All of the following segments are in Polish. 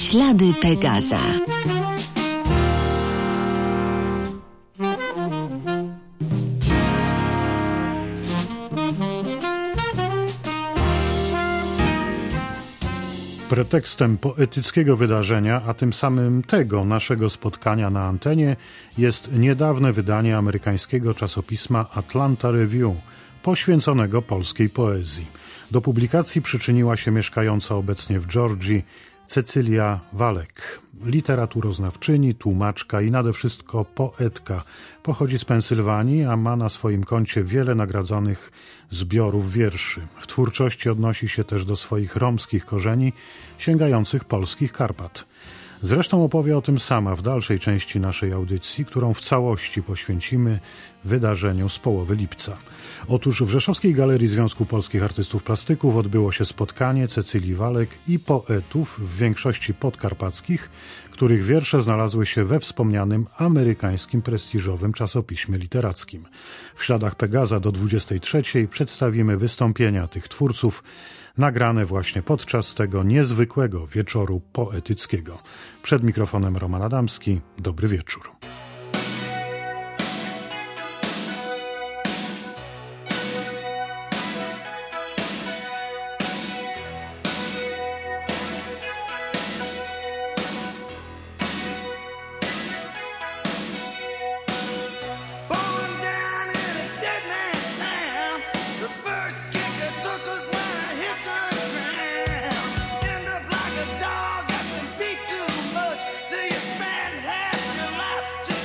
Ślady Pegaza. Pretekstem poetyckiego wydarzenia, a tym samym tego naszego spotkania na antenie, jest niedawne wydanie amerykańskiego czasopisma Atlanta Review, poświęconego polskiej poezji. Do publikacji przyczyniła się mieszkająca obecnie w Georgii Cecylia Walek, literaturoznawczyni, tłumaczka i nade wszystko poetka. Pochodzi z Pensylwanii, a ma na swoim koncie wiele nagradzonych zbiorów wierszy. W twórczości odnosi się też do swoich romskich korzeni, sięgających polskich Karpat. Zresztą opowie o tym sama w dalszej części naszej audycji, którą w całości poświęcimy wydarzeniu z połowy lipca. Otóż w Rzeszowskiej Galerii Związku Polskich Artystów Plastyków odbyło się spotkanie Cecylii Walek i poetów, w większości podkarpackich, których wiersze znalazły się we wspomnianym amerykańskim prestiżowym czasopiśmie literackim. W Śladach Pegaza do 23:00 przedstawimy wystąpienia tych twórców, nagrane właśnie podczas tego niezwykłego wieczoru poetyckiego. Przed mikrofonem Roman Adamski. Dobry wieczór. Just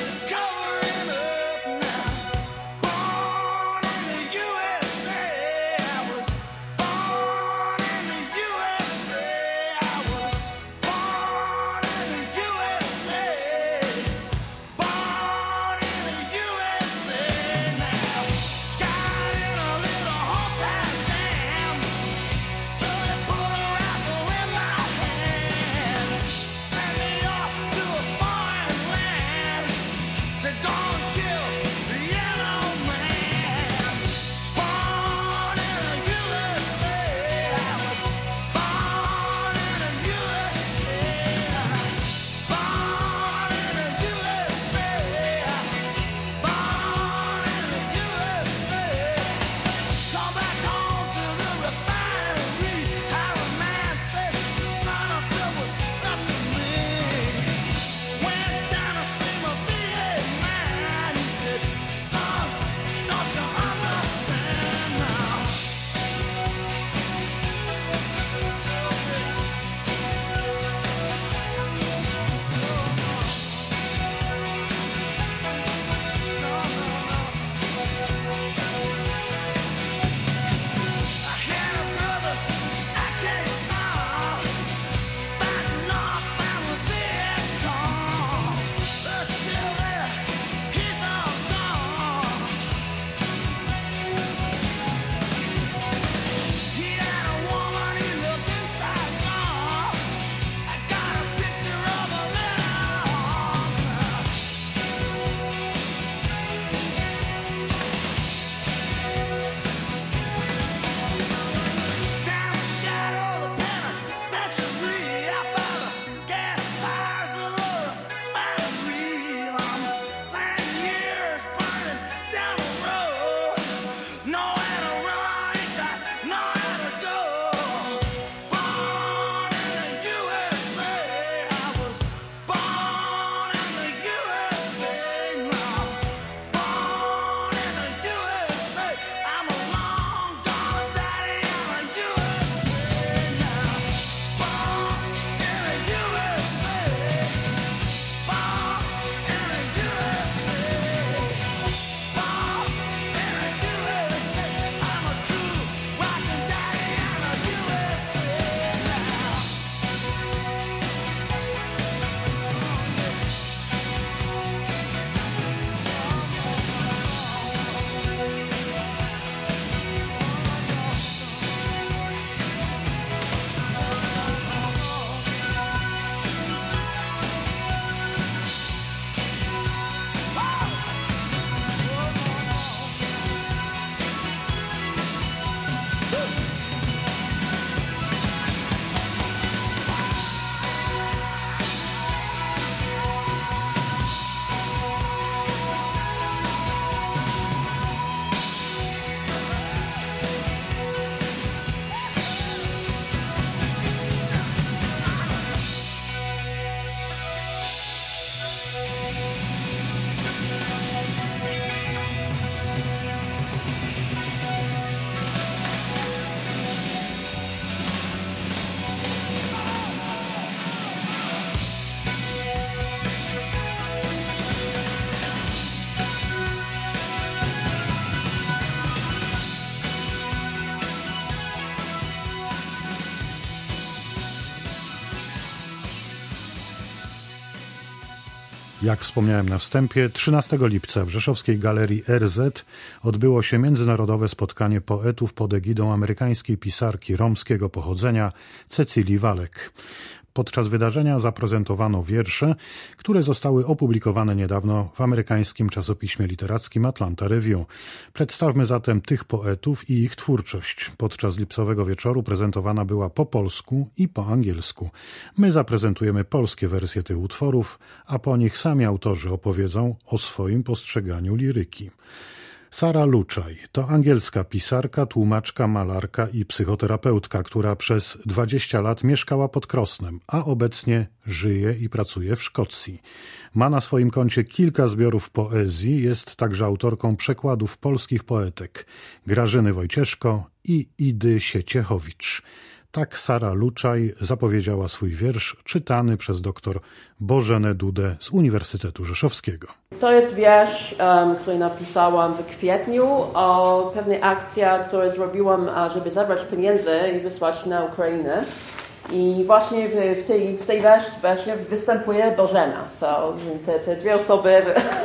Jak wspomniałem na wstępie, 13 lipca w rzeszowskiej galerii RZ odbyło się międzynarodowe spotkanie poetów pod egidą amerykańskiej pisarki romskiego pochodzenia Cecilii Walek. Podczas wydarzenia zaprezentowano wiersze, które zostały opublikowane niedawno w amerykańskim czasopiśmie literackim Atlanta Review. Przedstawmy zatem tych poetów i ich twórczość. Podczas lipcowego wieczoru prezentowana była po polsku i po angielsku. My zaprezentujemy polskie wersje tych utworów, a po nich sami autorzy opowiedzą o swoim postrzeganiu liryki. Sara Luczaj to angielska pisarka, tłumaczka, malarka i psychoterapeutka, która przez 20 lat mieszkała pod Krosnem, a obecnie żyje i pracuje w Szkocji. Ma na swoim koncie kilka zbiorów poezji, jest także autorką przekładów polskich poetek Grażyny Wojcieszko i Idy Sieciechowicz. Tak Sara Luczaj zapowiedziała swój wiersz czytany przez dr Bożenę Dudę z Uniwersytetu Rzeszowskiego. To jest wiersz, który napisałam w kwietniu o pewnej akcji, którą zrobiłam, żeby zebrać pieniądze i wysłać na Ukrainę. I właśnie w tej wersie występuje Bożena. Te dwie osoby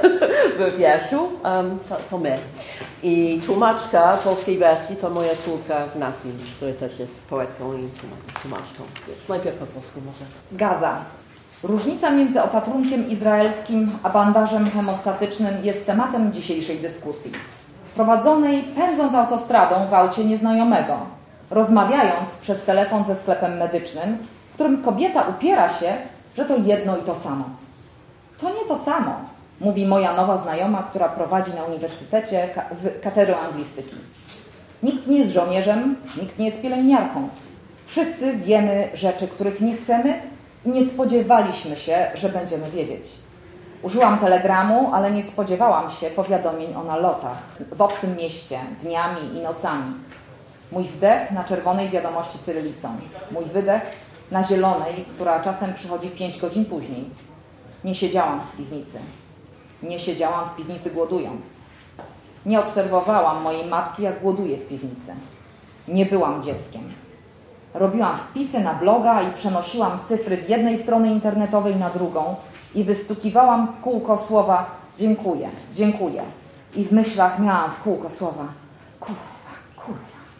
w wierszu to my. I tłumaczka polskiej wersji to moja córka Nasi, która też jest poetką i tłumaczką. Więc najpierw po polsku może. Gaza. Różnica między opatrunkiem izraelskim a bandażem hemostatycznym jest tematem dzisiejszej dyskusji. Prowadzonej pędząc autostradą w aucie nieznajomego, rozmawiając przez telefon ze sklepem medycznym, w którym kobieta upiera się, że to jedno i to samo. To nie to samo, mówi moja nowa znajoma, która prowadzi na uniwersytecie katedrę anglistyki. Nikt nie jest żołnierzem, nikt nie jest pielęgniarką. Wszyscy wiemy rzeczy, których nie chcemy i nie spodziewaliśmy się, że będziemy wiedzieć. Użyłam telegramu, ale nie spodziewałam się powiadomień o nalotach w obcym mieście, dniami i nocami. Mój wdech na czerwonej wiadomości cyrylicą. Mój wydech na zielonej, która czasem przychodzi 5 godzin później. Nie siedziałam w piwnicy. Nie siedziałam w piwnicy głodując. Nie obserwowałam mojej matki, jak głoduje w piwnicy. Nie byłam dzieckiem. Robiłam wpisy na bloga i przenosiłam cyfry z jednej strony internetowej na drugą i wystukiwałam w kółko słowa dziękuję, dziękuję. I w myślach miałam w kółko słowa kurwa, kurwa.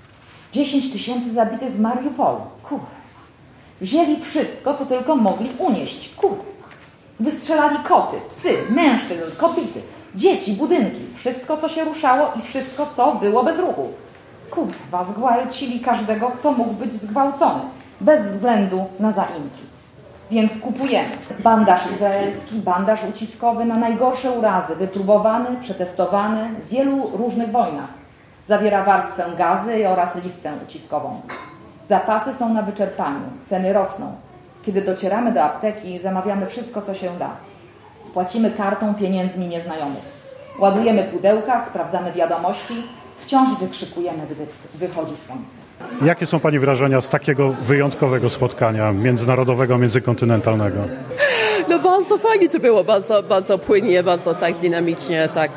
10 000 zabitych w Mariupolu, kurwa. Wzięli wszystko, co tylko mogli unieść, kurwa. Wystrzelali koty, psy, mężczyzn, kobiety, dzieci, budynki. Wszystko, co się ruszało i wszystko, co było bez ruchu. Kurwa, zgwałcili każdego, kto mógł być zgwałcony. Bez względu na zaimki. Więc kupujemy bandaż izraelski, bandaż uciskowy na najgorsze urazy. Wypróbowany, przetestowany w wielu różnych wojnach. Zawiera warstwę gazy oraz listwę uciskową. Zapasy są na wyczerpaniu. Ceny rosną. Kiedy docieramy do apteki, zamawiamy wszystko, co się da. Płacimy kartą, pieniędzmi nieznajomych. Ładujemy pudełka, sprawdzamy wiadomości. Wciąż wykrzykujemy, gdy wychodzi słońce. Jakie są Pani wrażenia z takiego wyjątkowego spotkania międzynarodowego, międzykontynentalnego? No bardzo fajnie to było, bardzo płynnie, bardzo tak dynamicznie, tak,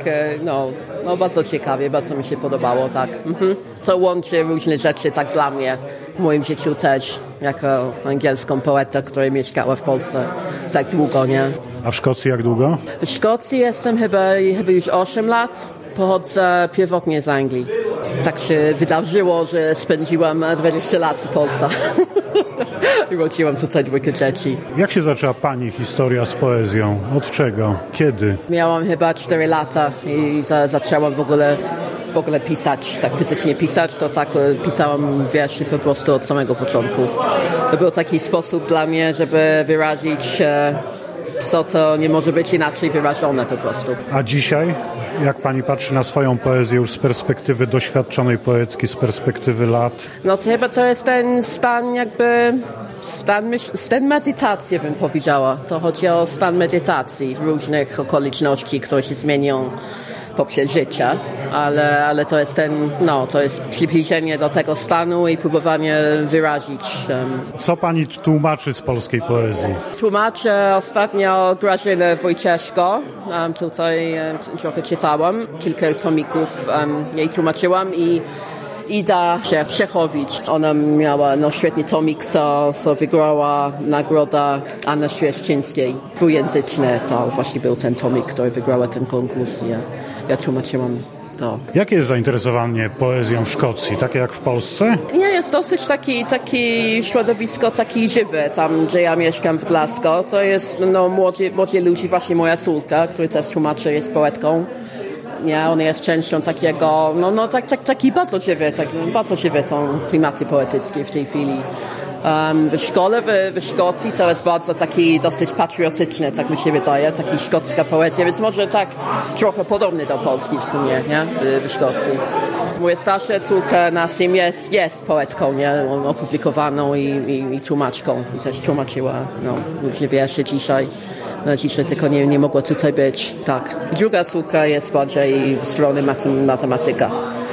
no bardzo ciekawie, bardzo mi się podobało, tak. To łączy różne rzeczy, tak dla mnie, w moim życiu też, jako angielską poetę, która mieszkała w Polsce tak długo, nie? A w Szkocji jak długo? W Szkocji jestem chyba już 8 lat. Pochodzę pierwotnie z Anglii. Tak się wydarzyło, że spędziłam 20 lat w Polsce. Urodziłam tutaj 2 dzieci. Jak się zaczęła Pani historia z poezją? Od czego? Kiedy? Miałam chyba 4 lata i zaczęłam w ogóle pisać, tak fizycznie pisać, to tak pisałam wierszy po prostu od samego początku. To był taki sposób dla mnie, żeby wyrazić co to nie może być inaczej wyrażone po prostu. A dzisiaj? Jak Pani patrzy na swoją poezję już z perspektywy doświadczonej poetki, z perspektywy lat? No to chyba to jest ten stan jakby, stan medytacji bym powiedziała. To chodzi o stan medytacji w różnych okoliczności, które się zmienią poprzez życie, ale to jest to jest przybliżenie do tego stanu i próbowanie wyrazić. Co Pani tłumaczy z polskiej poezji? Tłumaczę ostatnio Grażynę Wojcieszko. Tutaj trochę czytałam, kilka tomików jej tłumaczyłam i da się przechowić. Ona miała świetny tomik, co wygrała nagroda Anny Świerszczyńskiej. Dwujęzyczny to właśnie był ten tomik, który wygrała ten konkurs. Ja tłumaczyłam to. Jakie jest zainteresowanie poezją w Szkocji? Takie jak w Polsce? Nie, jest dosyć taki środowisko, taki żywe, tam gdzie ja mieszkam w Glasgow. To jest młodzi ludzie, właśnie moja córka, która też tłumaczy, jest poetką. Nie, on jest częścią takiego, taki bardzo żywe są klimaty poetyckie w tej chwili. W szkole w Szkocji to jest bardzo taki dosyć patriotyczny, tak mi się wydaje, taki szkocka poezja, więc może tak trochę podobny do Polski w sumie, nie? W Szkocji. Moja starsza córka Nasim jest poetką, nie? Opublikowaną i tłumaczką. I też tłumaczyła różne wiersze dzisiaj. Dzisiaj tylko nie mogła tutaj być. Tak. Druga córka jest bardziej w stronę matematyka.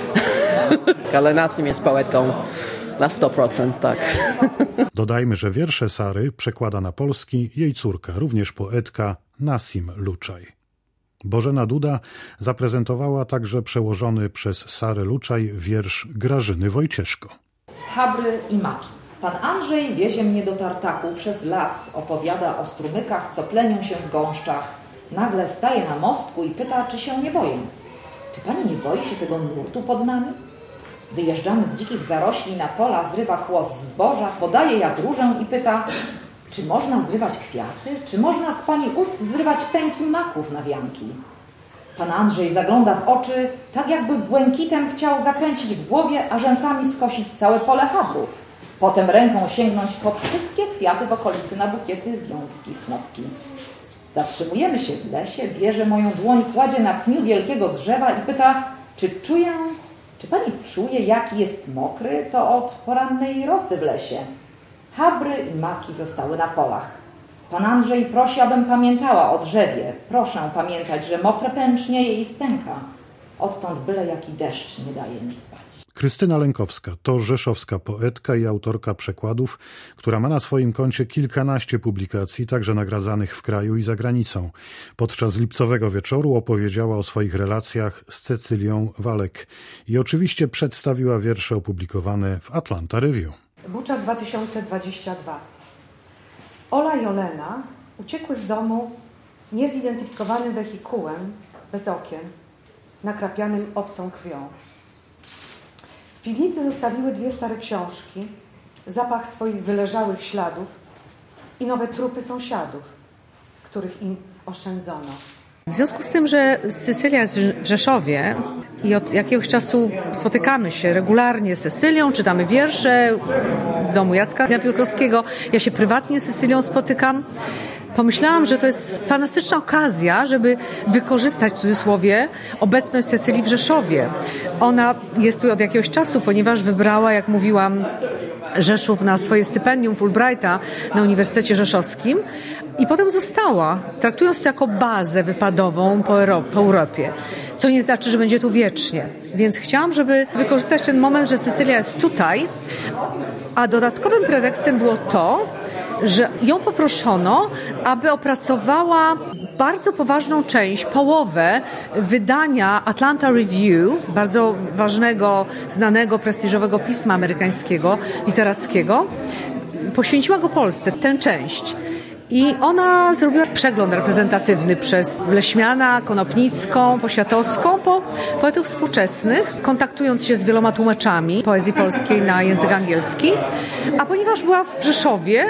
Ale Nasim jest poetką. Na 100%, tak. Dodajmy, że wiersze Sary przekłada na polski jej córka, również poetka Nasim Luczaj. Bożena Duda zaprezentowała także przełożony przez Sarę Luczaj wiersz Grażyny Wojcieszko. Habry i maki. Pan Andrzej wiezie mnie do tartaku przez las, opowiada o strumykach, co plenią się w gąszczach. Nagle staje na mostku i pyta, czy się nie boję. Czy pani nie boi się tego nurtu pod nami? Wyjeżdżamy z dzikich zarośli na pola, zrywa kłos zboża, podaje jak różę i pyta, czy można zrywać kwiaty? Czy można z pani ust zrywać pęki maków na wianki? Pan Andrzej zagląda w oczy, tak jakby błękitem chciał zakręcić w głowie, a rzęsami skosić całe pole habrów. Potem ręką sięgnąć po wszystkie kwiaty w okolicy na bukiety, wiązki, snopki. Zatrzymujemy się w lesie, bierze moją dłoń, kładzie na pniu wielkiego drzewa i pyta, czy pani czuje, jaki jest mokry? To od porannej rosy w lesie. Habry i maki zostały na polach. Pan Andrzej prosi, abym pamiętała o drzewie. Proszę pamiętać, że mokre pęcznieje i stęka. Odtąd byle jaki deszcz nie daje mi spać. Krystyna Lękowska to rzeszowska poetka i autorka przekładów, która ma na swoim koncie kilkanaście publikacji, także nagradzanych w kraju i za granicą. Podczas lipcowego wieczoru opowiedziała o swoich relacjach z Cecylią Walek i oczywiście przedstawiła wiersze opublikowane w Atlanta Review. Bucza 2022. Ola i Olena uciekły z domu niezidentyfikowanym wehikułem, bez okien, nakrapianym obcą krwią. W piwnicy zostawiły 2 stare książki, zapach swoich wyleżałych śladów i nowe trupy sąsiadów, których im oszczędzono. W związku z tym, że Cecylia jest w Rzeszowie i od jakiegoś czasu spotykamy się regularnie z Cecylią, czytamy wiersze w domu Jacka Napiórkowskiego, ja się prywatnie z Cecylią spotykam, pomyślałam, że to jest fantastyczna okazja, żeby wykorzystać w cudzysłowie obecność Cecylii w Rzeszowie. Ona jest tu od jakiegoś czasu, ponieważ wybrała, jak mówiłam, Rzeszów na swoje stypendium Fulbrighta na Uniwersytecie Rzeszowskim i potem została, traktując to jako bazę wypadową po Europie. Co nie znaczy, że będzie tu wiecznie. Więc chciałam, żeby wykorzystać ten moment, że Cecylia jest tutaj, a dodatkowym pretekstem było to, że ją poproszono, aby opracowała bardzo poważną część, połowę wydania Atlanta Review, bardzo ważnego, znanego, prestiżowego pisma amerykańskiego, literackiego. Poświęciła go Polsce, tę część. I ona zrobiła przegląd reprezentatywny przez Leśmiana, Konopnicką, Poświatowską, po poetów współczesnych, kontaktując się z wieloma tłumaczami poezji polskiej na język angielski. A ponieważ była w Rzeszowie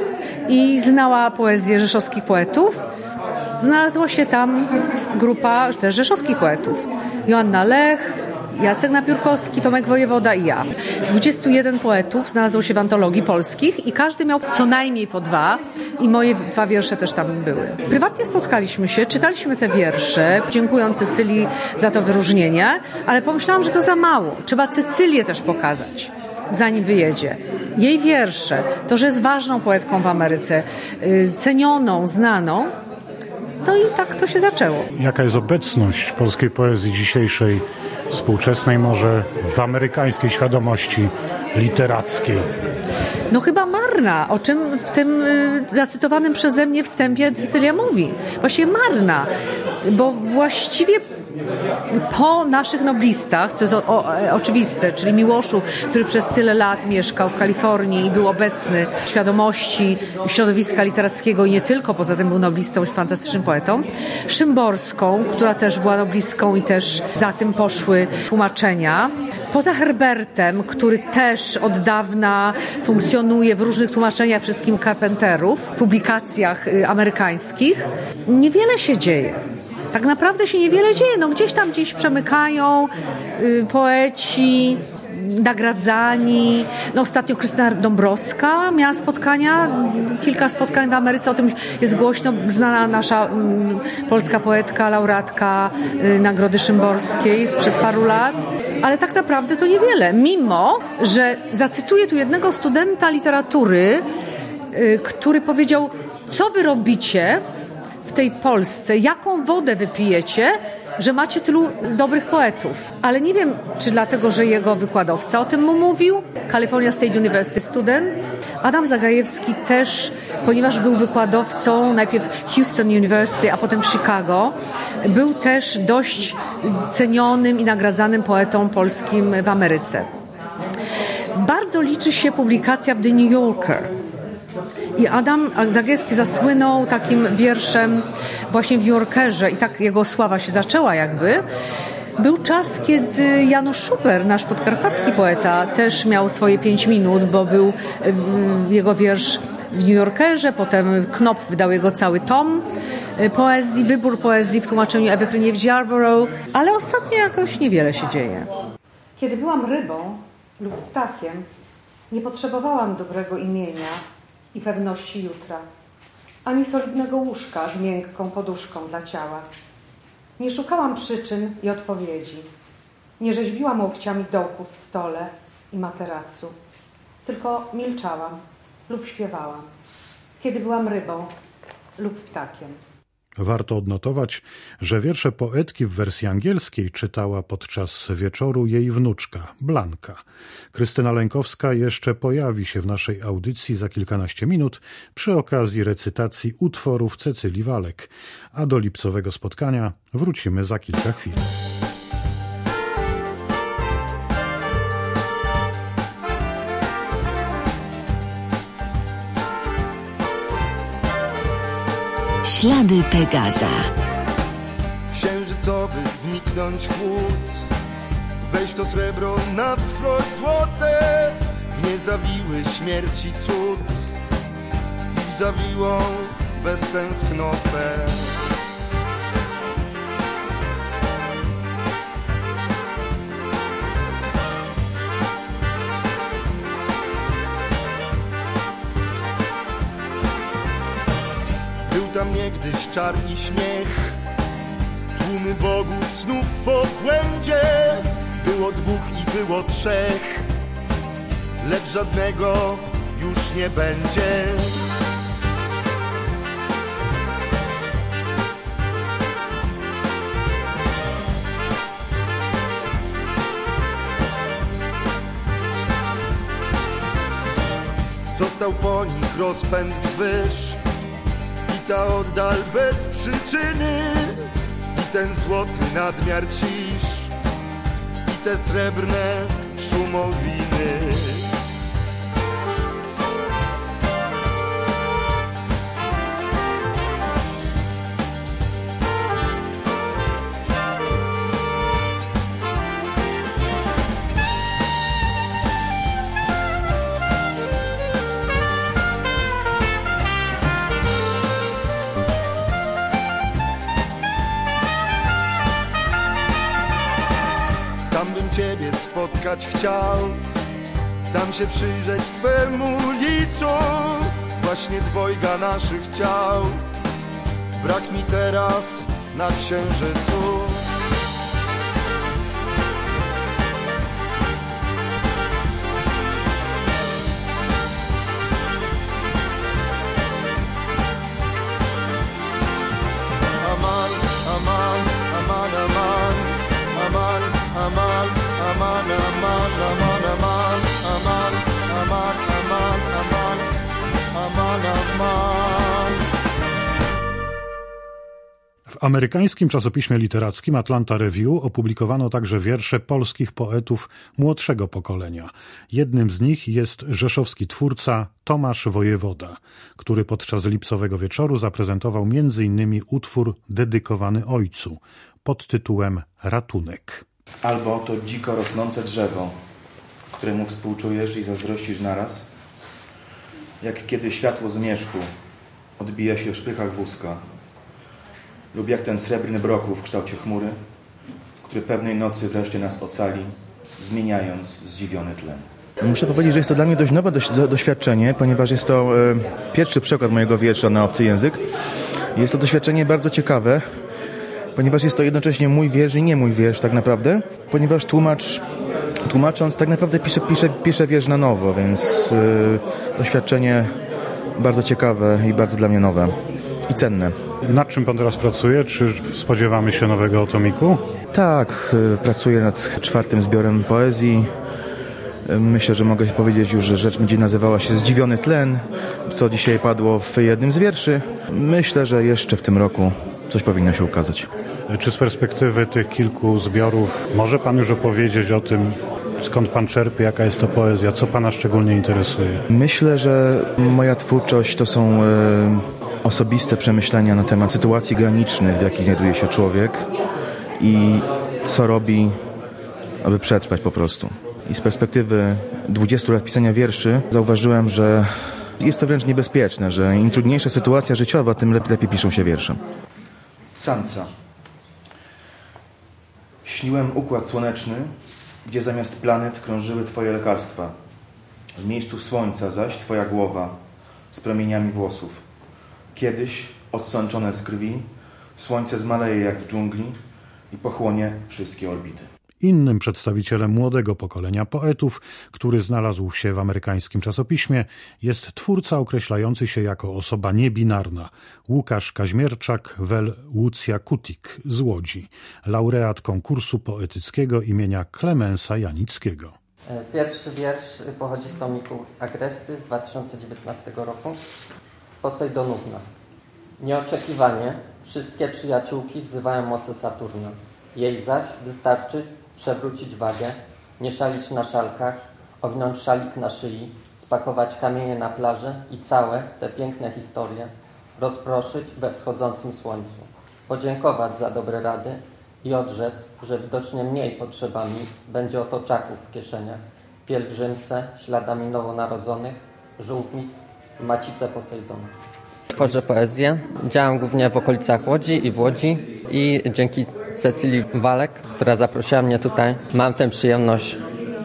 i znała poezję rzeszowskich poetów, znalazła się tam grupa też rzeszowskich poetów. Joanna Lech, Jacek Napiórkowski, Tomek Wojewoda i ja. 21 poetów znalazło się w antologii polskich i każdy miał co najmniej po 2 i moje 2 wiersze też tam były. Prywatnie spotkaliśmy się, czytaliśmy te wiersze, dziękując Cecylii za to wyróżnienie, ale pomyślałam, że to za mało. Trzeba Cecylię też pokazać, zanim wyjedzie. Jej wiersze, to, że jest ważną poetką w Ameryce, cenioną, znaną, to i tak to się zaczęło. Jaka jest obecność polskiej poezji dzisiejszej, współczesnej, może w amerykańskiej świadomości literackiej? No chyba marna, o czym w tym zacytowanym przeze mnie wstępie Cecylia mówi. Właściwie marna. bo właściwie po naszych noblistach, co jest oczywiste, czyli Miłoszu, który przez tyle lat mieszkał w Kalifornii i był obecny w świadomości środowiska literackiego i nie tylko, poza tym był noblistą i fantastycznym poetą, Szymborską, która też była noblistką i też za tym poszły tłumaczenia. Poza Herbertem, który też od dawna funkcjonuje w różnych tłumaczeniach wszystkim Carpenterów, publikacjach amerykańskich, niewiele się dzieje. Tak naprawdę się niewiele dzieje. No gdzieś przemykają poeci, nagradzani. No ostatnio Krystyna Dąbrowska miała spotkania, kilka spotkań w Ameryce, o tym jest głośno, znana nasza polska poetka, laureatka Nagrody Szymborskiej sprzed paru lat. Ale tak naprawdę to niewiele, mimo że zacytuję tu jednego studenta literatury, który powiedział, co wy robicie w tej Polsce, jaką wodę wypijecie, że macie tylu dobrych poetów. Ale nie wiem, czy dlatego, że jego wykładowca o tym mu mówił, California State University student. Adam Zagajewski też, ponieważ był wykładowcą najpierw Houston University, a potem w Chicago, był też dość cenionym i nagradzanym poetą polskim w Ameryce. Bardzo liczy się publikacja w The New Yorker. I Adam Zagajewski zasłynął takim wierszem właśnie w New Yorkerze i tak jego sława się zaczęła jakby. Był czas, kiedy Janusz Szuper, nasz podkarpacki poeta, też miał swoje 5 minut, bo był jego wiersz w New Yorkerze, potem Knopf wydał jego cały tom poezji, wybór poezji w tłumaczeniu Ewy Hryniew-Yarborough, ale ostatnio jakoś niewiele się dzieje. Kiedy byłam rybą lub ptakiem, nie potrzebowałam dobrego imienia i pewności jutra, ani solidnego łóżka z miękką poduszką dla ciała. Nie szukałam przyczyn i odpowiedzi. Nie rzeźbiłam łokciami dołków w stole i materacu. Tylko milczałam lub śpiewałam, kiedy byłam rybą lub ptakiem. Warto odnotować, że wiersze poetki w wersji angielskiej czytała podczas wieczoru jej wnuczka, Blanka. Krystyna Lękowska jeszcze pojawi się w naszej audycji za kilkanaście minut przy okazji recytacji utworów Cecylii Walek, a do lipcowego spotkania wrócimy za kilka chwil. Ślady Pegaza. W księżycowy wniknąć chłód, weź to srebro na wskroś złote, w niezawiły śmierci cud i w zawiłą beztęsknotę. Tam niegdyś czarni śmiech, tłumy bogów snów w obłędzie. Było 2 i było 3, lecz żadnego już nie będzie. Został po nich rozpęd wzwyż, ta oddal bez przyczyny, i ten złoty nadmiar cisz, i te srebrne szumowiny. Ciebie spotkać chciał, tam się przyjrzeć Twemu licu, właśnie 2 naszych ciał brak mi teraz na księżycu. Aman, aman, aman, aman, aman, aman, aman, aman, aman, aman, aman, aman, aman, aman, aman, aman. W W amerykańskim czasopiśmie literackim Atlanta Review opublikowano także wiersze polskich poetów młodszego pokolenia. Jednym z nich jest rzeszowski twórca Tomasz Wojewoda, który podczas lipcowego wieczoru zaprezentował m.in. utwór dedykowany ojcu pod tytułem Ratunek. Albo to dziko rosnące drzewo, któremu współczujesz i zazdrościsz naraz, jak kiedy światło zmierzchu odbija się w szprychach wózka, lub jak ten srebrny brokuł w kształcie chmury, który pewnej nocy wreszcie nas ocali, zmieniając zdziwiony tlen. Muszę powiedzieć, że jest to dla mnie dość nowe doświadczenie, ponieważ jest to pierwszy przekład mojego wiersza na obcy język. Jest to doświadczenie bardzo ciekawe, ponieważ jest to jednocześnie mój wiersz i nie mój wiersz tak naprawdę, ponieważ tłumacząc tak naprawdę piszę wiersz na nowo, więc doświadczenie bardzo ciekawe i bardzo dla mnie nowe i cenne. Nad czym pan teraz pracuje? Czy spodziewamy się nowego tomiku? Tak, pracuję nad 4. zbiorem poezji. Myślę, że mogę powiedzieć już, że rzecz będzie nazywała się Zdziwiony tlen, co dzisiaj padło w jednym z wierszy. Myślę, że jeszcze w tym roku coś powinno się ukazać. Czy z perspektywy tych kilku zbiorów może pan już opowiedzieć o tym, skąd pan czerpie, jaka jest to poezja, co pana szczególnie interesuje? Myślę, że moja twórczość to są osobiste przemyślenia na temat sytuacji granicznych, w jakich znajduje się człowiek i co robi, aby przetrwać po prostu. I z perspektywy 20 lat pisania wierszy zauważyłem, że jest to wręcz niebezpieczne, że im trudniejsza sytuacja życiowa, tym lepiej piszą się wiersze. Sansa. Śniłem układ słoneczny, gdzie zamiast planet krążyły twoje lekarstwa. W miejscu słońca zaś twoja głowa z promieniami włosów. Kiedyś, odsączone z krwi, słońce zmaleje jak w dżungli i pochłonie wszystkie orbity. Innym przedstawicielem młodego pokolenia poetów, który znalazł się w amerykańskim czasopiśmie, jest twórca określający się jako osoba niebinarna, Łukasz Kaźmierczak wel Łucja Kutik z Łodzi, laureat konkursu poetyckiego imienia Klemensa Janickiego. Pierwszy wiersz pochodzi z tomiku Agresty z 2019 roku. Posejdonówna. Nieoczekiwanie wszystkie przyjaciółki wzywają moce Saturna. Jej zaś wystarczy przewrócić wagę, nie szalić na szalkach, owinąć szalik na szyi, spakować kamienie na plaży i całe te piękne historie rozproszyć we wschodzącym słońcu. Podziękować za dobre rady i odrzec, że widocznie mniej potrzebami będzie otoczaków w kieszeniach, pielgrzymce śladami nowonarodzonych, żółtnic, macice Posejdona. Tworzę poezję. Działam głównie w okolicach Łodzi i w Łodzi i dzięki Cecylii Walek, która zaprosiła mnie tutaj, mam tę przyjemność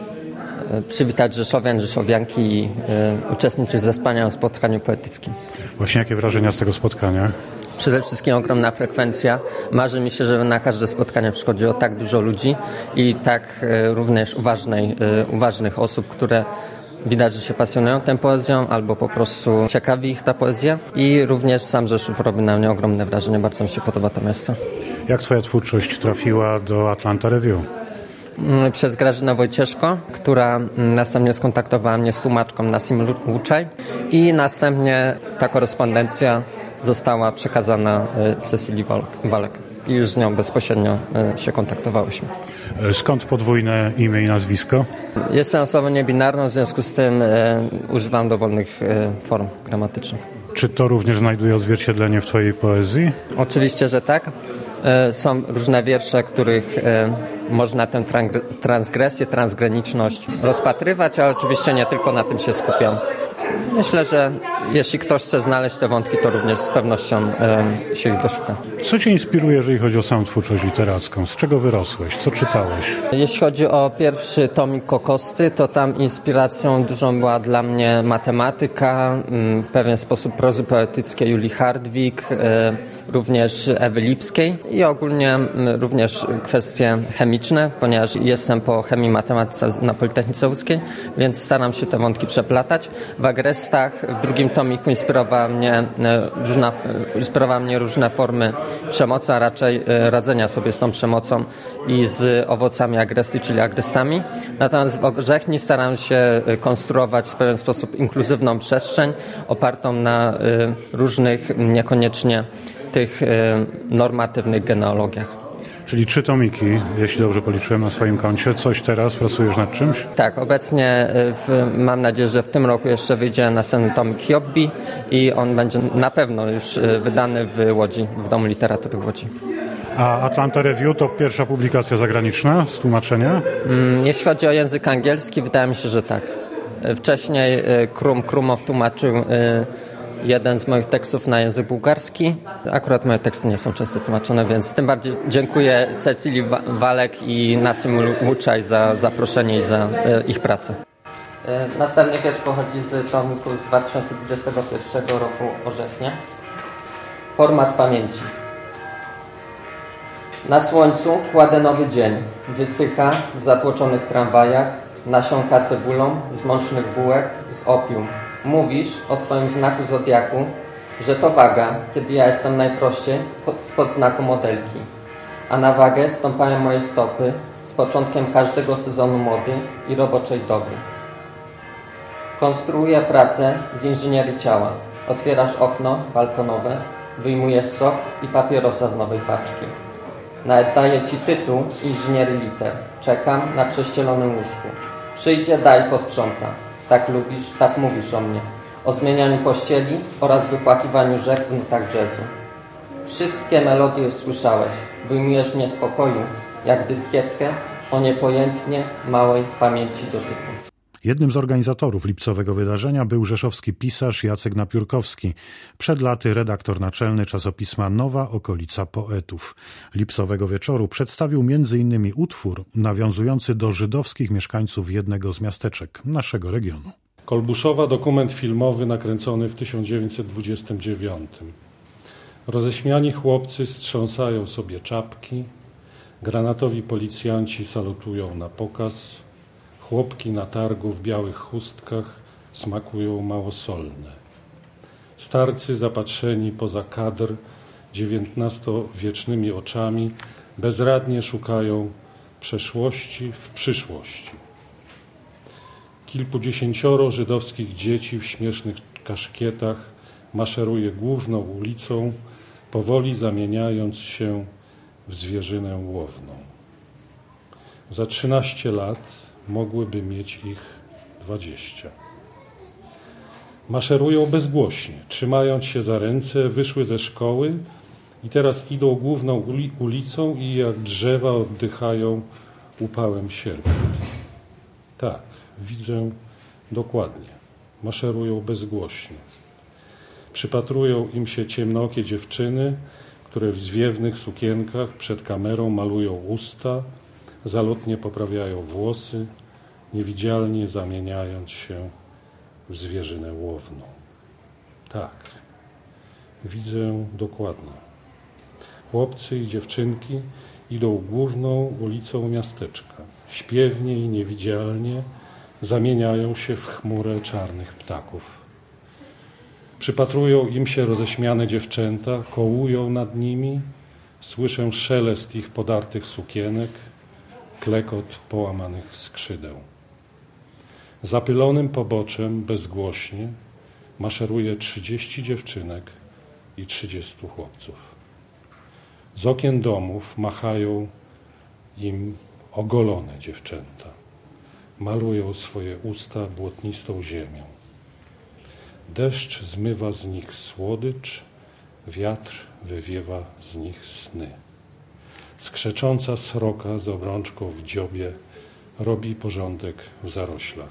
przywitać Rzeszowian, Rzeszowianki i uczestniczyć ze wspaniałym spotkaniu poetyckim. Właśnie jakie wrażenia z tego spotkania? Przede wszystkim ogromna frekwencja. Marzy mi się, żeby na każde spotkanie przychodziło tak dużo ludzi i tak również uważnych osób, które widać, że się pasjonują tą poezją albo po prostu ciekawi ich ta poezja i również sam Rzeszów robi na mnie ogromne wrażenie. Bardzo mi się podoba to miasto. Jak twoja twórczość trafiła do Atlanta Review? Przez Grażynę Wojcieszko, która następnie skontaktowała mnie z tłumaczką Nasim Łuczaj i następnie ta korespondencja została przekazana Cecylii Walek i już z nią bezpośrednio się kontaktowałyśmy. Skąd podwójne imię i nazwisko? Jestem osobą niebinarną, w związku z tym używam dowolnych form gramatycznych. Czy to również znajduje odzwierciedlenie w twojej poezji? Oczywiście, że tak. Są różne wiersze, których można tę transgresję, transgraniczność rozpatrywać, ale oczywiście nie tylko na tym się skupiam. Myślę, że jeśli ktoś chce znaleźć te wątki, to również z pewnością się ich doszuka. Co cię inspiruje, jeżeli chodzi o samą twórczość literacką? Z czego wyrosłeś? Co czytałeś? Jeśli chodzi o pierwszy tomik Kokosty, to tam inspiracją dużą była dla mnie matematyka, pewien sposób prozy poetyckiej Julii Hardwig, również Ewy Lipskiej i ogólnie również kwestie chemiczne, ponieważ jestem po chemii matematyce na Politechnice Łódzkiej, więc staram się te wątki przeplatać. W Agrestach w drugim tomiku inspirowała mnie różne formy przemocy, a raczej radzenia sobie z tą przemocą i z owocami agresji, czyli agrestami. Natomiast w Orzechni staram się konstruować w pewien sposób inkluzywną przestrzeń opartą na różnych, niekoniecznie tych normatywnych genealogiach. Czyli 3 tomiki, jeśli dobrze policzyłem na swoim koncie. Coś teraz, pracujesz nad czymś? Tak, obecnie mam nadzieję, że w tym roku jeszcze wyjdzie następny tomik Hiobbi i on będzie na pewno już wydany w Łodzi, w Domu Literatury w Łodzi. A Atlanta Review to pierwsza publikacja zagraniczna z tłumaczenia? Jeśli chodzi o język angielski, wydaje mi się, że tak. Wcześniej Krumow tłumaczył jeden z moich tekstów na język bułgarski. Akurat moje teksty nie są często tłumaczone, więc tym bardziej dziękuję Cecilii Walek i Nasim Łuczaj za zaproszenie i za ich pracę. Następny wiersz pochodzi z tomiku z 2021 roku Orzecnie. Format pamięci. Na słońcu kładę nowy dzień. Wysycha w zatłoczonych tramwajach, nasiąka cebulą z mącznych bułek, z opium. Mówisz o swoim znaku zodiaku, że to waga, kiedy ja jestem najprościej spod znaku modelki. A na wagę stąpają moje stopy z początkiem każdego sezonu mody i roboczej doby. Konstruuję pracę z inżynierii ciała. Otwierasz okno balkonowe, wyjmujesz sok i papierosa z nowej paczki. Nawet daję ci tytuł inżynierii liter. Czekam na prześcielonym łóżku. Przyjdzie, daj, posprząta. Tak lubisz, tak mówisz o mnie. O zmienianiu pościeli oraz wypłakiwaniu rzek w nutach jazzu. Wszystkie melodie już słyszałeś. Wyjmujesz mnie z pokoju, jak dyskietkę o niepojętnie małej pamięci dotyku. Jednym z organizatorów lipcowego wydarzenia był rzeszowski pisarz Jacek Napiórkowski, przed laty redaktor naczelny czasopisma Nowa Okolica Poetów. Lipcowego wieczoru przedstawił m.in. utwór nawiązujący do żydowskich mieszkańców jednego z miasteczek naszego regionu. Kolbuszowa, dokument filmowy nakręcony w 1929. Roześmiani chłopcy strząsają sobie czapki, granatowi policjanci salutują na pokaz, chłopki na targu w białych chustkach smakują małosolne. Starcy zapatrzeni poza kadr XIX-wiecznymi oczami bezradnie szukają przeszłości w przyszłości. Kilkudziesięcioro żydowskich dzieci w śmiesznych kaszkietach maszeruje główną ulicą, powoli zamieniając się w zwierzynę łowną. Za 13 lat mogłyby mieć ich 20. Maszerują bezgłośnie, trzymając się za ręce, wyszły ze szkoły i teraz idą główną ulicą i jak drzewa oddychają upałem sierpnia. Tak, widzę dokładnie. Maszerują bezgłośnie. Przypatrują im się ciemnookie dziewczyny, które w zwiewnych sukienkach przed kamerą malują usta, zalotnie poprawiają włosy, niewidzialnie zamieniając się w zwierzynę łowną. Tak, widzę dokładnie. Chłopcy i dziewczynki idą główną ulicą miasteczka. Śpiewnie i niewidzialnie zamieniają się w chmurę czarnych ptaków. Przypatrują im się roześmiane dziewczęta, kołują nad nimi, słyszę szelest ich podartych sukienek, klekot połamanych skrzydeł. Zapylonym poboczem bezgłośnie maszeruje 30 dziewczynek i 30 chłopców. Z okien domów machają im ogolone dziewczęta. Malują swoje usta błotnistą ziemią. Deszcz zmywa z nich słodycz, wiatr wywiewa z nich sny. Skrzecząca sroka z obrączką w dziobie robi porządek w zaroślach.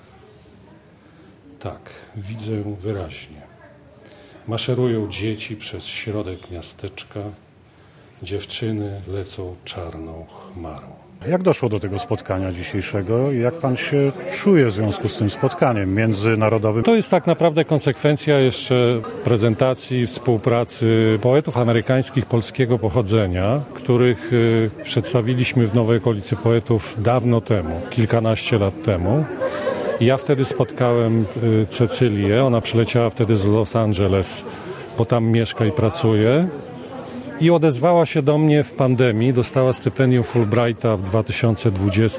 Tak, widzę wyraźnie. Maszerują dzieci przez środek miasteczka, dziewczyny lecą czarną chmarą. Jak doszło do tego spotkania dzisiejszego i jak pan się czuje w związku z tym spotkaniem międzynarodowym? To jest tak naprawdę konsekwencja jeszcze prezentacji, współpracy poetów amerykańskich polskiego pochodzenia, których przedstawiliśmy w Nowej Okolicy Poetów dawno temu, kilkanaście lat temu. I ja wtedy spotkałem Cecylię, ona przyleciała wtedy z Los Angeles, bo tam mieszka i pracuje. I odezwała się do mnie w pandemii, dostała stypendium Fulbrighta w 2020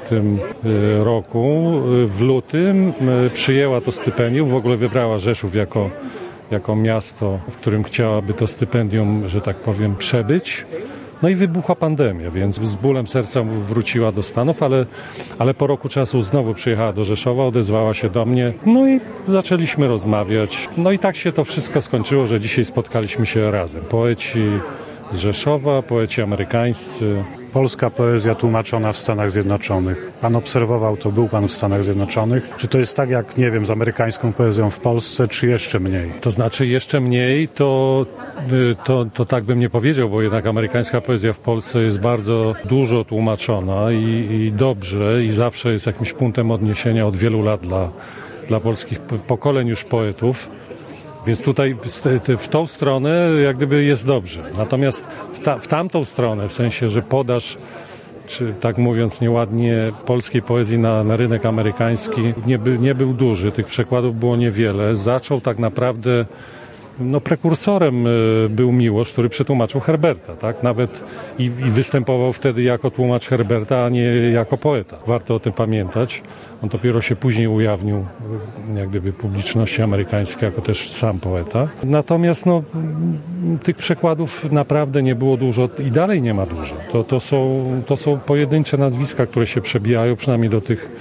roku. W lutym przyjęła to stypendium, w ogóle wybrała Rzeszów jako jako miasto, w którym chciałaby to stypendium, że tak powiem, przebyć. No i wybuchła pandemia, więc z bólem serca wróciła do Stanów, ale po roku czasu znowu przyjechała do Rzeszowa, odezwała się do mnie, no i zaczęliśmy rozmawiać. No i tak się to wszystko skończyło, że dzisiaj spotkaliśmy się razem. Poeci z Rzeszowa, poeci amerykańscy. Polska poezja tłumaczona w Stanach Zjednoczonych. Pan obserwował to, był pan w Stanach Zjednoczonych. Czy to jest tak jak, nie wiem, z amerykańską poezją w Polsce, czy jeszcze mniej? To znaczy jeszcze mniej, to tak bym nie powiedział, bo jednak amerykańska poezja w Polsce jest bardzo dużo tłumaczona i dobrze i zawsze jest jakimś punktem odniesienia od wielu lat dla polskich pokoleń już poetów. Więc tutaj w tą stronę jak gdyby jest dobrze. Natomiast w tamtą stronę, w sensie, że podaż, czy tak mówiąc nieładnie, polskiej poezji na rynek amerykański nie był duży. Tych przekładów było niewiele. Zaczął tak naprawdę, prekursorem był Miłosz, który przetłumaczył Herberta, tak? Nawet i występował wtedy jako tłumacz Herberta, a nie jako poeta. Warto o tym pamiętać. On dopiero się później ujawnił jak gdyby publiczności amerykańskiej jako też sam poeta. Natomiast tych przekładów naprawdę nie było dużo i dalej nie ma dużo. To są pojedyncze nazwiska, które się przebijają przynajmniej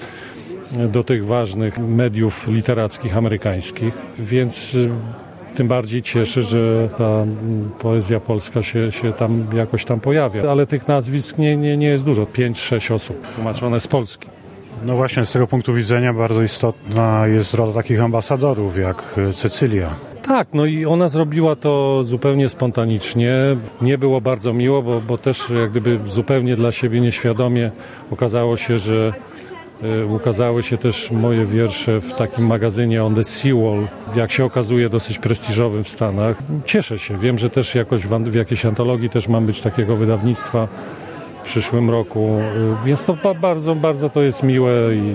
do tych ważnych mediów literackich amerykańskich, więc tym bardziej cieszy, że ta poezja polska się tam jakoś tam pojawia. Ale tych nazwisk nie jest dużo. 5-6 osób tłumaczone z Polski. No właśnie, z tego punktu widzenia bardzo istotna jest rola takich ambasadorów jak Cecylia. Tak, i ona zrobiła to zupełnie spontanicznie. Nie było bardzo miło, bo też jak gdyby zupełnie dla siebie nieświadomie okazało się, że ukazały się też moje wiersze w takim magazynie On the Seawall, jak się okazuje dosyć prestiżowym w Stanach. Cieszę się, wiem, że też jakoś w jakiejś antologii też mam być takiego wydawnictwa w przyszłym roku, więc to bardzo, bardzo to jest miłe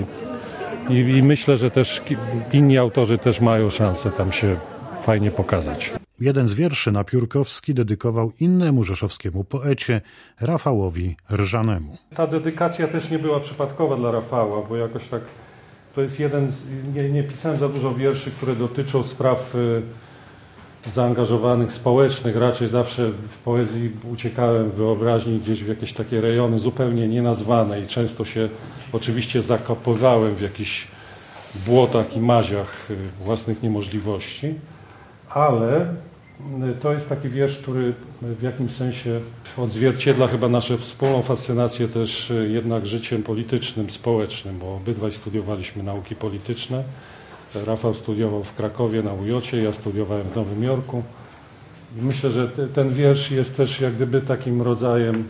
i myślę, że też inni autorzy też mają szansę tam się fajnie pokazać. Jeden z wierszy Napiórkowski dedykował innemu rzeszowskiemu poecie, Rafałowi Rżanemu. Ta dedykacja też nie była przypadkowa dla Rafała, bo jakoś tak to jest jeden z... Nie pisałem za dużo wierszy, które dotyczą spraw zaangażowanych społecznych. Raczej zawsze w poezji uciekałem w wyobraźni gdzieś w jakieś takie rejony zupełnie nienazwane i często się oczywiście zakopywałem w jakichś błotach i maziach własnych niemożliwości. Ale to jest taki wiersz, który w jakimś sensie odzwierciedla chyba naszą wspólną fascynację też jednak życiem politycznym, społecznym, bo obydwaj studiowaliśmy nauki polityczne. Rafał studiował w Krakowie na UJ-cie, ja studiowałem w Nowym Jorku. I myślę, że ten wiersz jest też jak gdyby takim rodzajem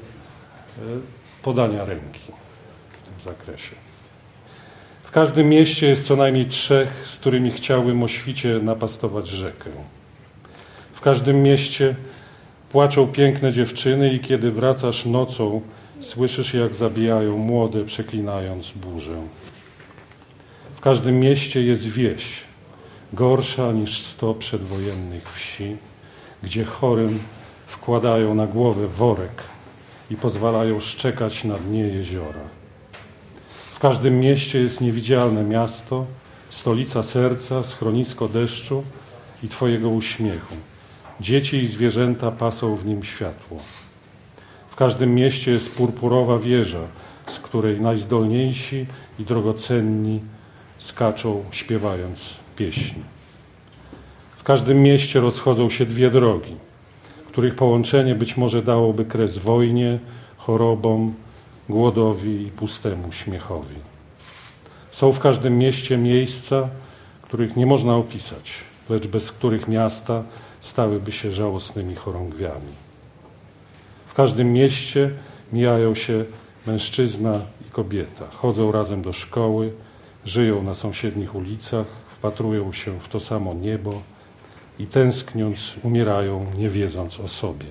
podania ręki w tym zakresie. W każdym mieście jest co najmniej 3, z którymi chciałbym o świcie napastować rzekę. W każdym mieście płaczą piękne dziewczyny i kiedy wracasz nocą, słyszysz, jak zabijają młode, przeklinając burzę. W każdym mieście jest wieś, gorsza niż 100 przedwojennych wsi, gdzie chorym wkładają na głowę worek i pozwalają szczekać na dnie jeziora. W każdym mieście jest niewidzialne miasto, stolica serca, schronisko deszczu i Twojego uśmiechu. Dzieci i zwierzęta pasą w nim światło. W każdym mieście jest purpurowa wieża, z której najzdolniejsi i drogocenni skaczą, śpiewając pieśń. W każdym mieście rozchodzą się 2 drogi, których połączenie być może dałoby kres wojnie, chorobom, głodowi i pustemu śmiechowi. Są w każdym mieście miejsca, których nie można opisać, lecz bez których miasta stałyby się żałosnymi chorągwiami. W każdym mieście mijają się mężczyzna i kobieta, chodzą razem do szkoły, żyją na sąsiednich ulicach, wpatrują się w to samo niebo i tęskniąc umierają, nie wiedząc o sobie.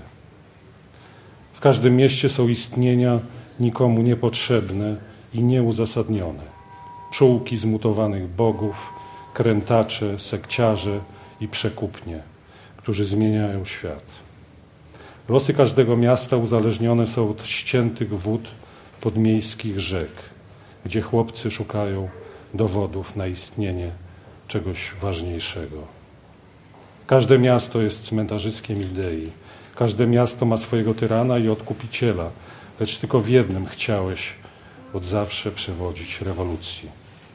W każdym mieście są istnienia nikomu niepotrzebne i nieuzasadnione. Czułki zmutowanych bogów, krętacze, sekciarze i przekupnie, którzy zmieniają świat. Losy każdego miasta uzależnione są od ściętych wód podmiejskich rzek, gdzie chłopcy szukają dowodów na istnienie czegoś ważniejszego. Każde miasto jest cmentarzyskiem idei. Każde miasto ma swojego tyrana i odkupiciela, lecz tylko w jednym chciałeś od zawsze przewodzić rewolucji.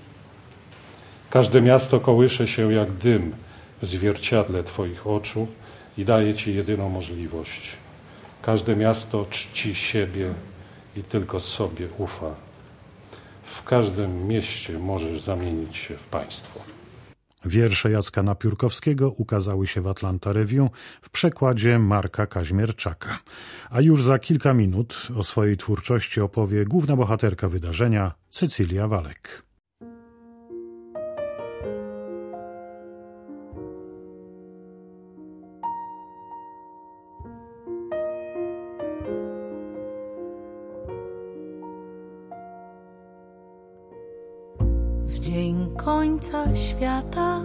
Każde miasto kołysze się jak dym w zwierciadle Twoich oczu i daje Ci jedyną możliwość. Każde miasto czci siebie i tylko sobie ufa. W każdym mieście możesz zamienić się w państwo. Wiersze Jacka Napiórkowskiego ukazały się w Atlanta Review w przekładzie Marka Kaźmierczaka. A już za kilka minut o swojej twórczości opowie główna bohaterka wydarzenia Cecylia Walek. W dzień końca świata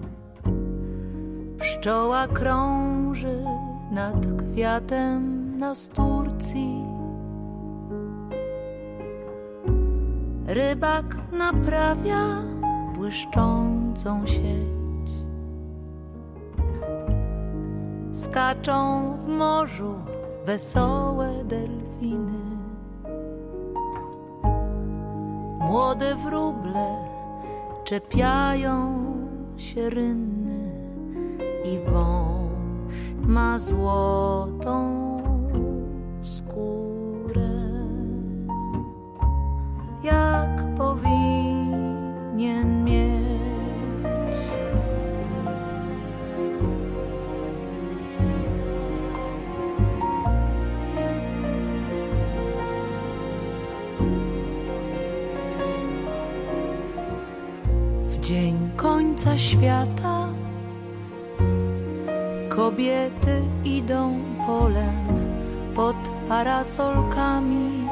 pszczoła krąży nad kwiatem na Sturcji. Rybak naprawia błyszczącą sieć. Skaczą w morzu wesołe delfiny. Młode wróble czepiają się rynny i wąż ma złotą skórę. Jak powinien mieć. Dzień końca świata kobiety idą polem pod parasolkami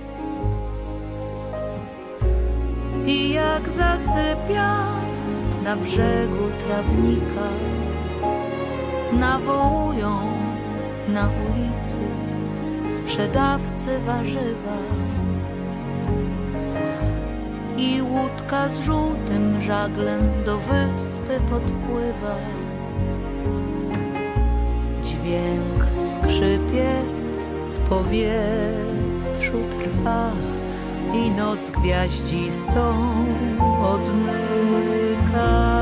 i jak zasypia na brzegu trawnika, nawołują na ulicy sprzedawcy warzywa. I łódka z żółtym żaglem do wyspy podpływa. Dźwięk skrzypiec w powietrzu trwa i noc gwiaździstą odmyka.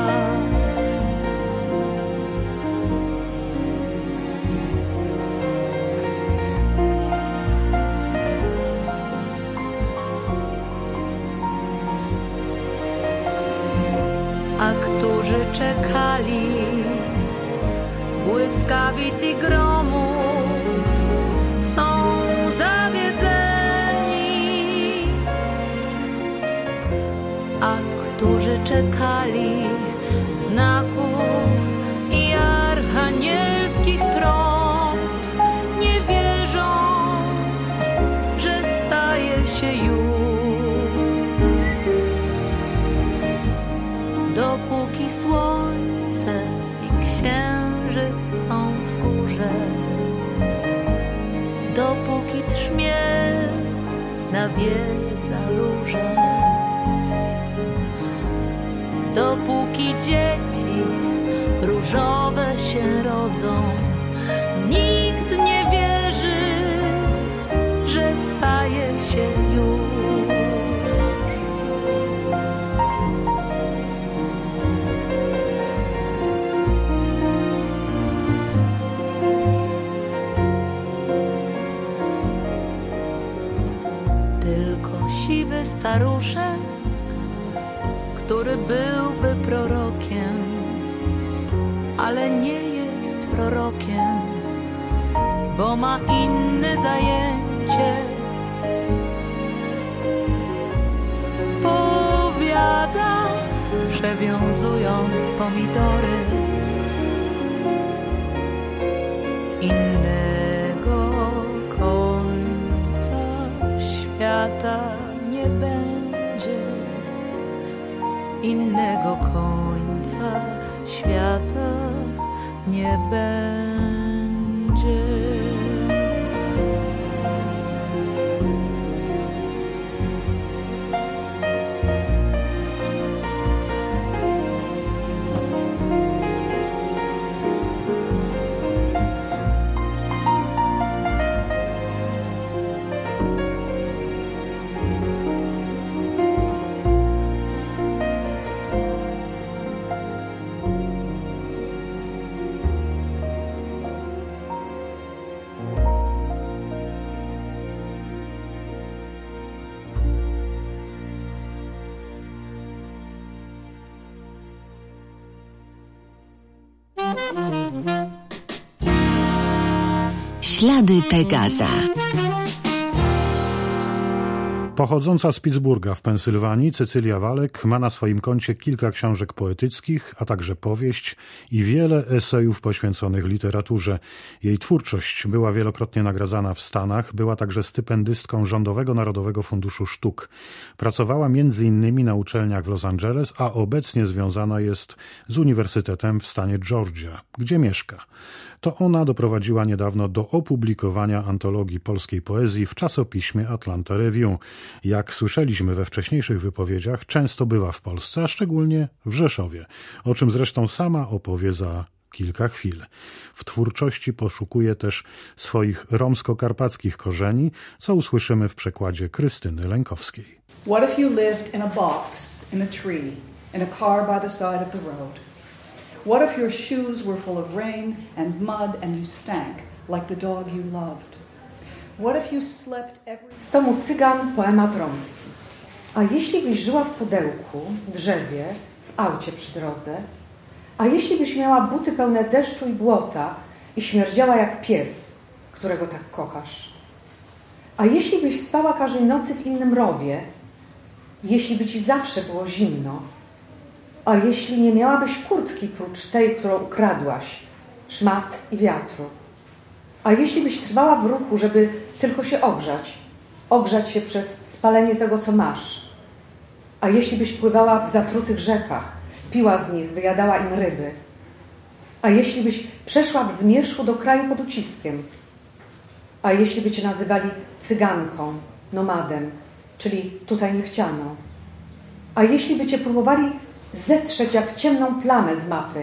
A którzy czekali błyskawic i gromów, są zawiedzeni. A którzy czekali znaków i archanielskich trąb, nie wierzą, że staje się już. Dopóki słońce i księżyc są w górze, dopóki trzmiel nawiedza róże, dopóki dzieci różowe się rodzą, nikt nie wierzy, że staje się już. Siwy staruszek, który byłby prorokiem, ale nie jest prorokiem, bo ma inne zajęcie. Powiada, przewiązując pomidory, innego końca świata nie będzie, innego końca świata nie będzie. Ślady Pegaza. Pochodząca z Pittsburgha w Pensylwanii, Cecylia Walek ma na swoim koncie kilka książek poetyckich, a także powieść i wiele esejów poświęconych literaturze. Jej twórczość była wielokrotnie nagradzana w Stanach, była także stypendystką Rządowego Narodowego Funduszu Sztuk. Pracowała m.in. na uczelniach w Los Angeles, a obecnie związana jest z Uniwersytetem w stanie Georgia, gdzie mieszka. To ona doprowadziła niedawno do opublikowania antologii polskiej poezji w czasopiśmie Atlanta Review. Jak słyszeliśmy we wcześniejszych wypowiedziach, często bywa w Polsce, a szczególnie w Rzeszowie, o czym zresztą sama opowie za kilka chwil. W twórczości poszukuje też swoich romsko-karpackich korzeni, co usłyszymy w przekładzie Krystyny Lękowskiej. What if you lived in a box, in a tree, in a car by the side of the road? What if your shoes were full of rain and mud and you stank like the dog you loved? What if you slept every... Z tomu Cygan, poemat romski. A jeśli byś żyła w pudełku, drzewie, w aucie przy drodze? A jeśli byś miała buty pełne deszczu i błota i śmierdziała jak pies, którego tak kochasz? A jeśli byś spała każdej nocy w innym rowie? Jeśli by ci zawsze było zimno? A jeśli nie miałabyś kurtki prócz tej, którą ukradłaś, szmat i wiatru? A jeśli byś trwała w ruchu, żeby tylko się ogrzać się przez spalenie tego, co masz? A jeśli byś pływała w zatrutych rzekach, piła z nich, wyjadała im ryby? A jeśli byś przeszła w zmierzchu do kraju pod uciskiem? A jeśli by cię nazywali cyganką, nomadem, czyli tutaj nie chciano? A jeśli by cię próbowali zetrzeć jak ciemną plamę z mapy?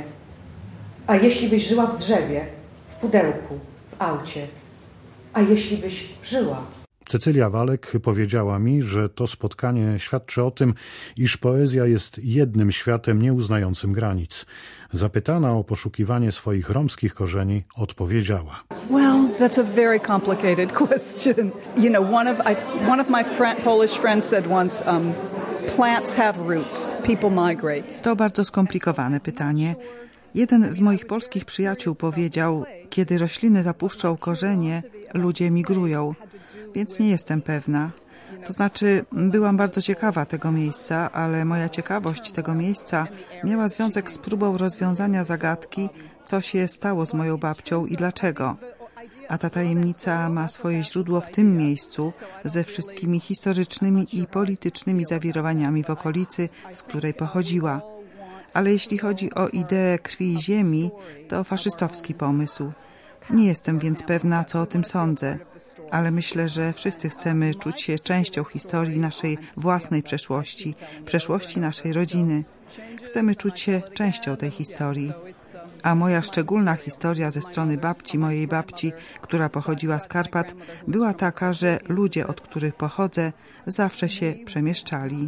A jeśli byś żyła w drzewie, w pudełku, w aucie? A jeśli byś żyła? Cecylia Walek powiedziała mi, że to spotkanie świadczy o tym, iż poezja jest jednym światem nieuznającym granic. Zapytana o poszukiwanie swoich romskich korzeni, odpowiedziała. Well, that's a very complicated question. You know, one of my Polish friends said once, plants have roots, people migrate. To bardzo skomplikowane pytanie. Jeden z moich polskich przyjaciół powiedział, kiedy rośliny zapuszczą korzenie, ludzie migrują, więc nie jestem pewna. To znaczy, byłam bardzo ciekawa tego miejsca, ale moja ciekawość tego miejsca miała związek z próbą rozwiązania zagadki, co się stało z moją babcią i dlaczego. A ta tajemnica ma swoje źródło w tym miejscu, ze wszystkimi historycznymi i politycznymi zawirowaniami w okolicy, z której pochodziła. Ale jeśli chodzi o ideę krwi i ziemi, to faszystowski pomysł. Nie jestem więc pewna, co o tym sądzę, ale myślę, że wszyscy chcemy czuć się częścią historii naszej własnej przeszłości, przeszłości naszej rodziny. Chcemy czuć się częścią tej historii. A moja szczególna historia ze strony mojej babci, która pochodziła z Karpat, była taka, że ludzie, od których pochodzę, zawsze się przemieszczali.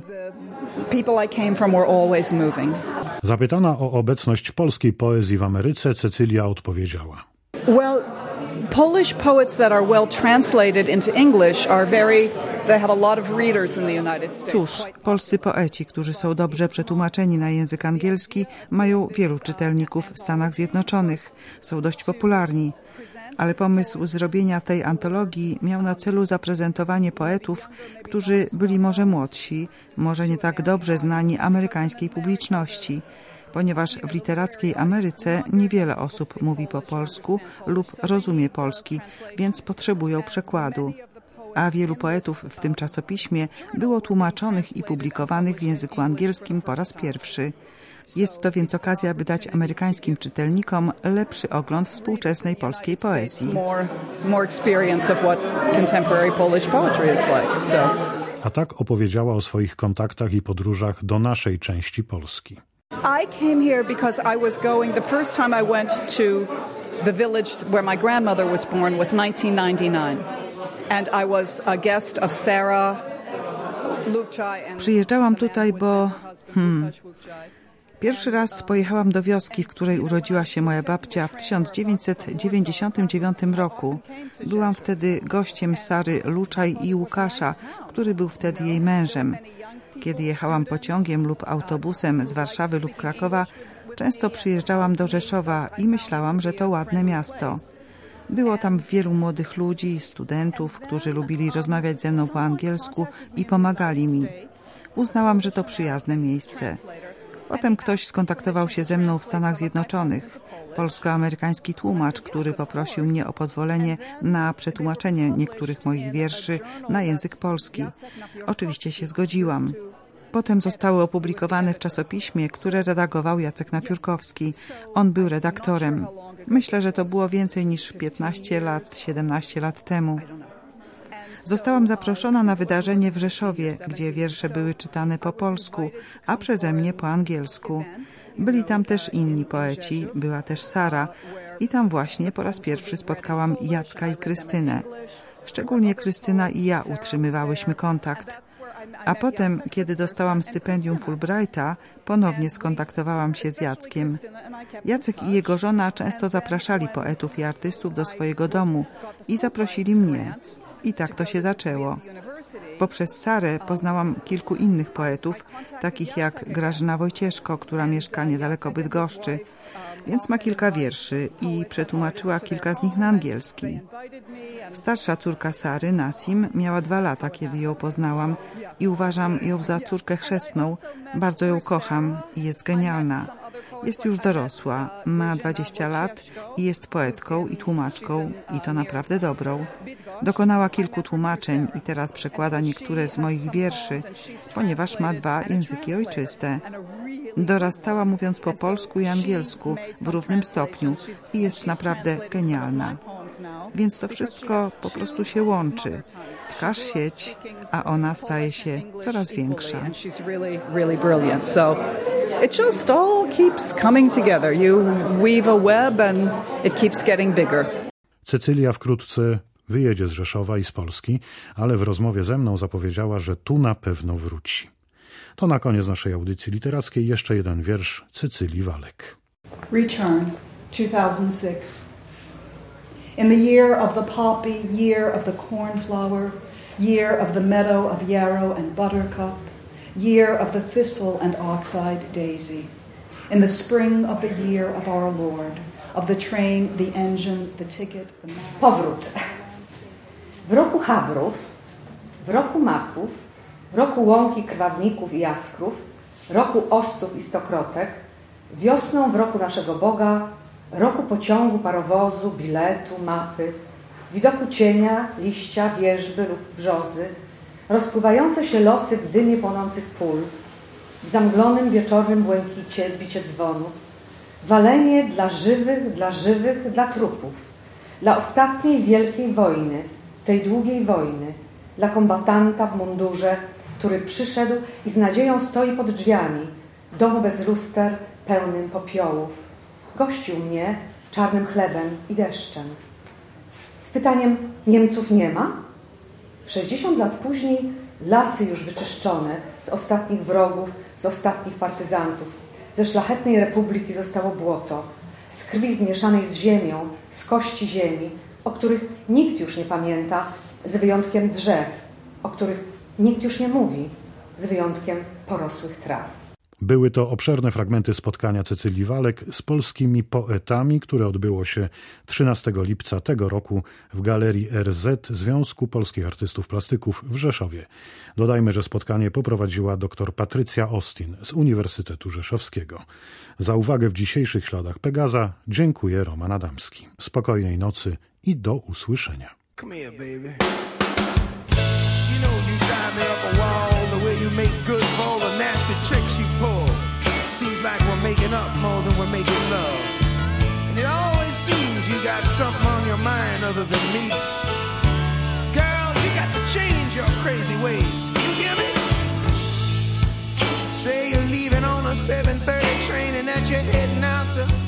Zapytana o obecność polskiej poezji w Ameryce, Cecylia odpowiedziała. Well, Polish poets that are well translated into English they have a lot of readers in the United States. Cóż, polscy poeci, którzy są dobrze przetłumaczeni na język angielski, mają wielu czytelników w Stanach Zjednoczonych. Są dość popularni. Ale pomysł zrobienia tej antologii miał na celu zaprezentowanie poetów, którzy byli może młodsi, może nie tak dobrze znani amerykańskiej publiczności. Ponieważ w literackiej Ameryce niewiele osób mówi po polsku lub rozumie polski, więc potrzebują przekładu. A wielu poetów w tym czasopiśmie było tłumaczonych i publikowanych w języku angielskim po raz pierwszy. Jest to więc okazja, by dać amerykańskim czytelnikom lepszy ogląd współczesnej polskiej poezji. A tak opowiedziała o swoich kontaktach i podróżach do naszej części Polski. I came here because I was going, the first time I went to the village where my grandmother was born was 1999. And I was a guest of Sarah Lubczaj. Przyjeżdżałam tutaj, bo pierwszy raz pojechałam do wioski, w której urodziła się moja babcia w 1999 roku. Byłam wtedy gościem Sary Lubczaj i Łukasza, który był wtedy jej mężem. Kiedy jechałam pociągiem lub autobusem z Warszawy lub Krakowa, Często przyjeżdżałam do Rzeszowa i myślałam, że to ładne miasto. Było tam wielu młodych ludzi, studentów, którzy lubili rozmawiać ze mną po angielsku i pomagali mi. Uznałam, że to przyjazne miejsce. Potem ktoś skontaktował się ze mną w Stanach Zjednoczonych. Polsko-amerykański tłumacz, który poprosił mnie o pozwolenie na przetłumaczenie niektórych moich wierszy na język polski. Oczywiście się zgodziłam. Potem zostały opublikowane w czasopiśmie, które redagował Jacek Napiórkowski. On był redaktorem. Myślę, że to było więcej niż 15 lat, 17 lat temu. Zostałam zaproszona na wydarzenie w Rzeszowie, gdzie wiersze były czytane po polsku, a przeze mnie po angielsku. Byli tam też inni poeci, była też Sara i tam właśnie po raz pierwszy spotkałam Jacka i Krystynę. Szczególnie Krystyna i ja utrzymywałyśmy kontakt. A potem, kiedy dostałam stypendium Fulbrighta, ponownie skontaktowałam się z Jackiem. Jacek i jego żona często zapraszali poetów i artystów do swojego domu i zaprosili mnie. I tak to się zaczęło. Poprzez Sarę poznałam kilku innych poetów, takich jak Grażyna Wojcieszko, która mieszka niedaleko Bydgoszczy, więc ma kilka wierszy i przetłumaczyła kilka z nich na angielski. Starsza córka Sary, Nasim, miała 2 lata, kiedy ją poznałam i uważam ją za córkę chrzestną. Bardzo ją kocham i jest genialna. Jest już dorosła, ma 20 lat i jest poetką i tłumaczką i to naprawdę dobrą. Dokonała kilku tłumaczeń i teraz przekłada niektóre z moich wierszy, ponieważ ma 2 języki ojczyste. Dorastała mówiąc po polsku i angielsku w równym stopniu i jest naprawdę genialna. Więc to wszystko po prostu się łączy. Tkasz sieć, a ona staje się coraz większa. It just all keeps coming together. You weave a web and it keeps getting bigger. Cecylia wkrótce wyjedzie z Rzeszowa i z Polski, ale w rozmowie ze mną zapowiedziała, że tu na pewno wróci. To na koniec naszej audycji literackiej jeszcze jeden wiersz Cecylii Walek. Return, 2006. In the year of the poppy, year of the cornflower, year of the meadow of yarrow and buttercup, year of the thistle and oxide daisy, in the spring of the year of our Lord, of the train, the engine, the ticket, the map. Powrót. W roku chabrów, w roku maków, w roku łąki krwawników i jaskrów, roku ostów i stokrotek, wiosną w roku naszego Boga, roku pociągu, parowozu, biletu, mapy, widoku cienia, liścia, wierzby lub brzozy, rozpływające się losy w dymie płonących pól, w zamglonym wieczornym błękicie bicie dzwonów, walenie dla żywych, dla trupów, dla ostatniej wielkiej wojny, tej długiej wojny, dla kombatanta w mundurze, który przyszedł i z nadzieją stoi pod drzwiami, domu bez luster, pełnym popiołów. Gościł mnie czarnym chlebem i deszczem. Z pytaniem: Niemców nie ma? 60 lat później lasy już wyczyszczone z ostatnich wrogów, z ostatnich partyzantów. Ze szlachetnej republiki zostało błoto, z krwi zmieszanej z ziemią, z kości ziemi, o których nikt już nie pamięta, z wyjątkiem drzew, o których nikt już nie mówi, z wyjątkiem porosłych traw. Były to obszerne fragmenty spotkania Cecylii Walek z polskimi poetami, które odbyło się 13 lipca tego roku w Galerii RZ Związku Polskich Artystów Plastyków w Rzeszowie. Dodajmy, że spotkanie poprowadziła dr Patrycja Austin z Uniwersytetu Rzeszowskiego. Za uwagę w dzisiejszych śladach Pegaza dziękuję Roman Adamski. Spokojnej nocy i do usłyszenia. Come here, baby. You know you drive me up a wall the way you make good for all the nasty tricks you pull. Seems like we're making up more than we're making love. And it always seems you got something on your mind other than me. Girl, you got to change your crazy ways. You hear me? Say you're leaving on a 7:30 train and that you're heading out to